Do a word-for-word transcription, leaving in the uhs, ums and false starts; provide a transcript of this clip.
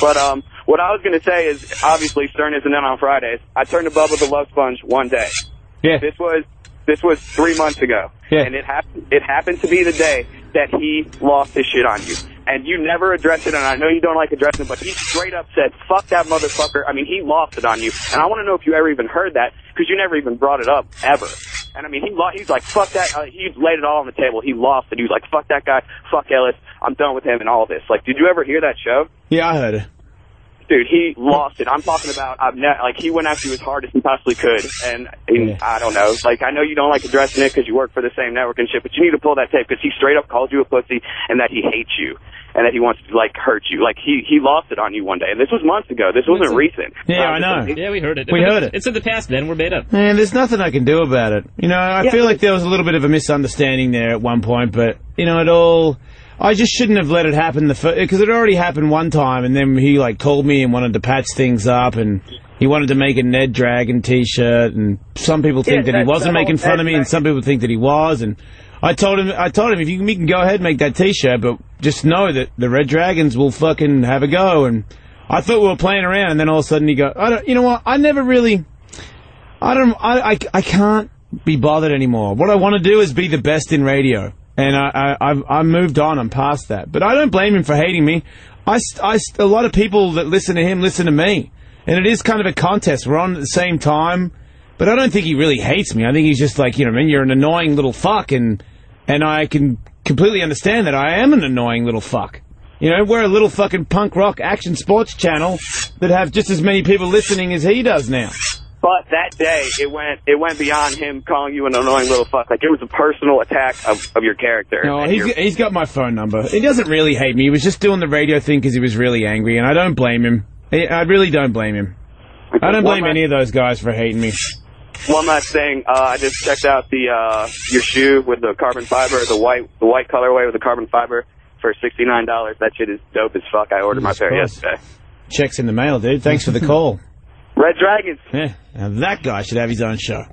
But um, what I was going to say is, obviously, Stern isn't in on Fridays. I turned to Bubba the Love Sponge one day. Yeah. This was this was three months ago. Yeah. And it happened. It happened to be the day that he lost his shit on you. And you never addressed it, and I know you don't like addressing it, but he straight up said, fuck that motherfucker. I mean, he lost it on you. And I want to know if you ever even heard that, because you never even brought it up, ever. And I mean, he lo he's like, fuck that. Uh, he laid it all on the table. He lost it. He was like, fuck that guy. Fuck Ellis. I'm done with him and all this. Like, did you ever hear that show? Yeah, I heard it. Dude, he lost it. I'm talking about, I've ne like, he went after you as hard as he possibly could. And, and Yeah. I don't know. Like, I know you don't like addressing it because you work for the same network and shit, but you need to pull that tape because he straight up called you a pussy and that he hates you. And that he wants to, like, hurt you. Like, he he lost it on you one day. And this was months ago. This wasn't recent. Yeah, um, I know. It, Yeah, we heard it. We heard it. It's in the past, Ben. We're made up. Man, there's nothing I can do about it. You know, I Yeah. feel like there was a little bit of a misunderstanding there at one point, but, you know, it all... I just shouldn't have let it happen the first... Because it already happened one time, and then he, like, called me and wanted to patch things up, and he wanted to make a Ned Dragon T-shirt, and some people think Yeah, that he that- wasn't that making whole fun of me, and some people think that he was, and... I told him, I told him, if you can, we can go ahead and make that T-shirt, but just know that the Red Dragons will fucking have a go. And I thought we were playing around, and then all of a sudden he go, I don't, you know what? I never really, I don't, I, I, I can't be bothered anymore. What I want to do is be the best in radio, and I, I, I've, I moved on. I'm past that, but I don't blame him for hating me. I, I, a lot of people that listen to him listen to me, and it is kind of a contest. We're on at the same time. But I don't think he really hates me. I think he's just like, you know, I mean, you're an annoying little fuck, and and I can completely understand that I am an annoying little fuck. You know, we're a little fucking punk rock action sports channel that have just as many people listening as he does now. But that day, it went it went beyond him calling you an annoying little fuck. Like, it was a personal attack of, of your character. No, And he's, your- he's got my phone number. He doesn't really hate me. He was just doing the radio thing because he was really angry, and I don't blame him. I I really don't blame him. I don't blame One any of those guys for hating me. One last thing, uh, I just checked out the uh, your shoe with the carbon fiber, the white the white colorway with the carbon fiber for sixty-nine dollars. That shit is dope as fuck. I ordered my pair yesterday. Check's in the mail, dude. Thanks for the call. Red Dragons. Yeah, now that guy should have his own show.